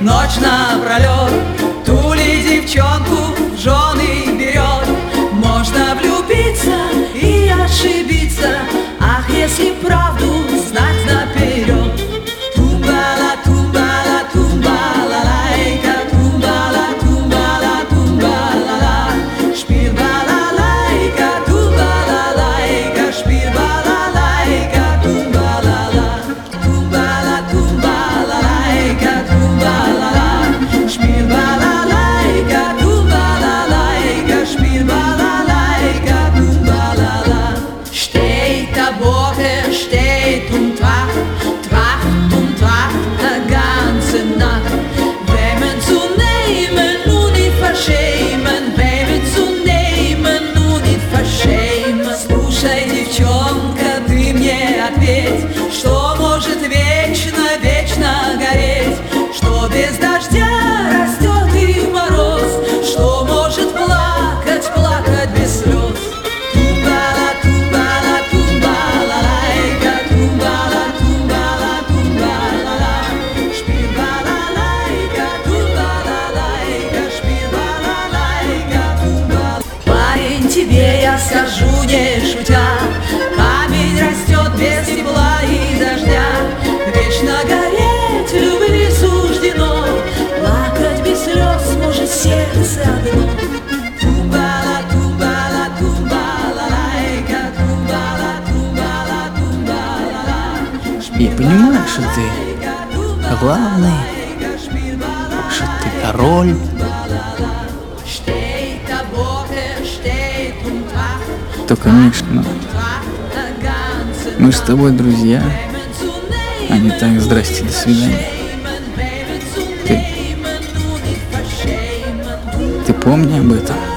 ночь напролет. Ту ли девчонку в жены берет. Можно влюбиться и ошибиться, ах, если правду знать наперед. Тумбала, тумбала, тумбала, лайка, тумбала, тумбала, тумбала, шпирбала, лайка, тумбала, лайка, шпирбала, лайка, тумбала, тумбала, тумбала, лайка, тумбала, шпирбала, лайка, тумбала, лайка, шпирбала, лайка, тумбала. Steht der Bote, steht und wacht die ganze Nacht. Wem zu nehmen, nur nicht verschämen, wem zu nehmen, nur nicht verschämen. Слушай, девчонка, ты мне ответь, что может вечно, вечно гореть, что без дождя растет и в мороз, что может плакать, плакать без слез. Тумбала, тумбала, тумбала, лайка, тумбала, тумбала, тумбала, шпирбала, лайка, тумбала, лайка, шпирбала, лайка, тумбала. Парень, тебе я скажу, не шутя, камень растет без тепла и дождя. Вечно гореть любви суждено, плакать без слез может сердце одно. Тумбала, тумбала, тумбала, лайка, тумбала, тумбала, тумбала. И понимаешь, что ты главный, что ты король. То, конечно, мы с тобой друзья, а не так здрасте, до свидания. Ты помни об этом.